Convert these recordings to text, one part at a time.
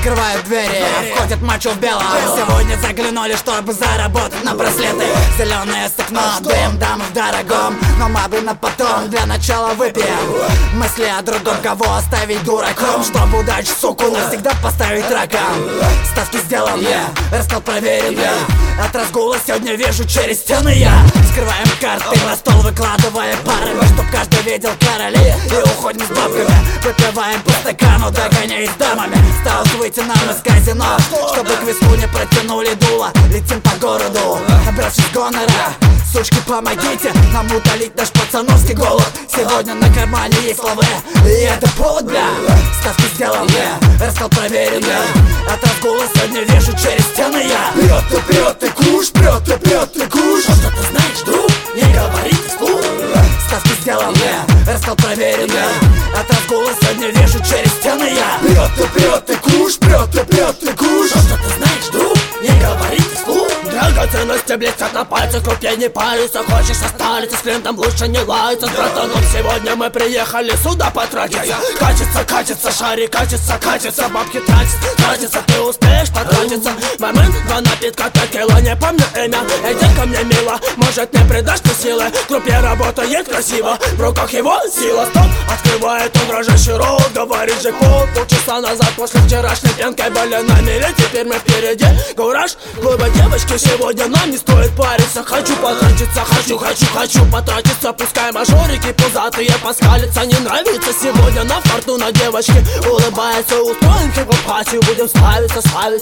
Открывают двери, входят мачо в белом. Сегодня заглянули, чтобы заработать на браслеты. Зеленое стекно, дым, дам в дорогом. Но мы на потом, для начала выпьем. Мысли о другом, кого оставить дураком, чтобы удачу, суку, навсегда поставить раком. Ставки сделаны, расклад проверенный. От разгула сегодня вижу через стены я. Скрываем карты на стол, выкладывая парами, чтоб каждый видел короли. И уходим с бабками, выпиваем по стакану, догоняясь дамами. Осталось выйти нам из казино, чтобы к виску не протянули дуло. Летим по городу, набравшись гонора. Сучки, помогите нам утолить наш пацановский голод. Сегодня на кармане есть лавы, и это повод, бля. Ставки сделаны, расклад проверенный. От разгула сегодня вижу через стены я. Прет ты куш, прет ты куш. Что ты знаешь, друг? Не говори вслух. Ставки сделаны, расклад проверенный. От разгула сегодня вижу через стены я. Прет ты куш, прет ты куш. Что ты знаешь, друг? Не говори вслух. Драгоценности блестят на пальцах, крупнее не париться. Хочешь состариться, с клиентом лучше не лаяться. С братаном сегодня мы приехали сюда потратиться. Катится, шарик, катится. Бабки тратятся, ты успеешь потратиться. Момент, два напитка, текила, не помню имя. Иди ко мне, мило, может не придашь ты силы. Крупье работает красиво, в руках его сила. Стоп, открывает он дрожащий рот, говорит джекпот. Полчаса назад после вчерашней пьянкой были на миле. Теперь мы впереди, кураж, глупо девочки. Сегодня нам не стоит париться. Хочу потратиться, хочу потратиться. Пускай мажорики пузатые поскалятся. Не нравится сегодня на фортуна девочки. Улыбается, устроим хип-хоп-пати. Будем славиться.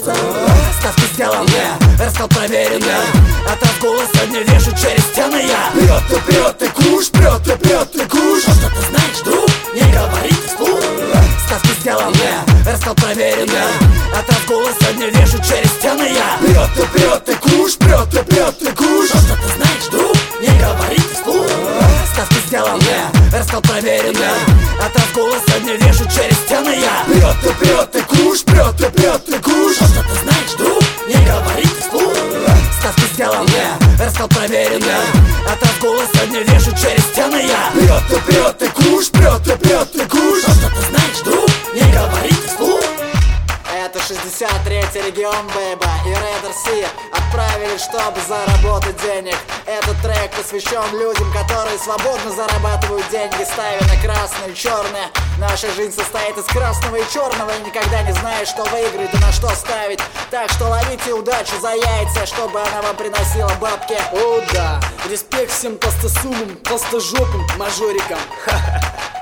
Ставки сделаны, расклад проверенный. От разгула сегодня вижу через стены я. Прет ты куш, прет ты куш. Что ты знаешь, друг? Не говори вслух. Ставки сделаны, расклад проверенный. От разгула сегодня вижу через стены я. Прет ты куш, прет ты куш. Что ты знаешь, друг? Не говори вслух. Ставки сделаны, расклад проверенный. От разгула сегодня вижу через стены я. Прет ты куш, прет ты куш. Что ты знаешь, друг? Не говори вслух. Ставки сделаны, расклад проверенный. От разгула сегодня вижу через стены я. Прет ты куш, прет ты куш. Что ты знаешь, друг? Не говори вслух. Это 63-й регион, бэйба, и Raider C отправили, чтобы заработать денег. Этот трек посвящен людям, которые свободно зарабатывают деньги, ставя на красное и черное. Наша жизнь состоит из красного и черного, и никогда не знаешь, что выиграть и на что ставить. Так что ловите удачу за яйца, чтобы она вам приносила бабки. О да, респект всем толстосумам, толстожопым мажорикам. Ха-ха-ха.